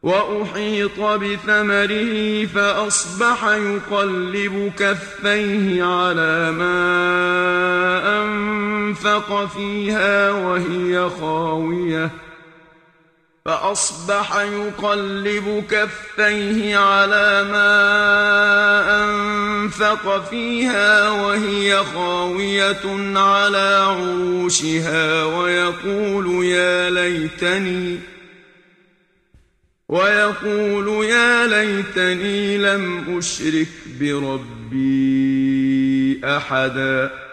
وأحيط بثمره فأصبح يقلب كفيه على ما أنفق فيها وهي خاوية على عروشها ويقول يا ليتني لم أشرك بربي أحدا.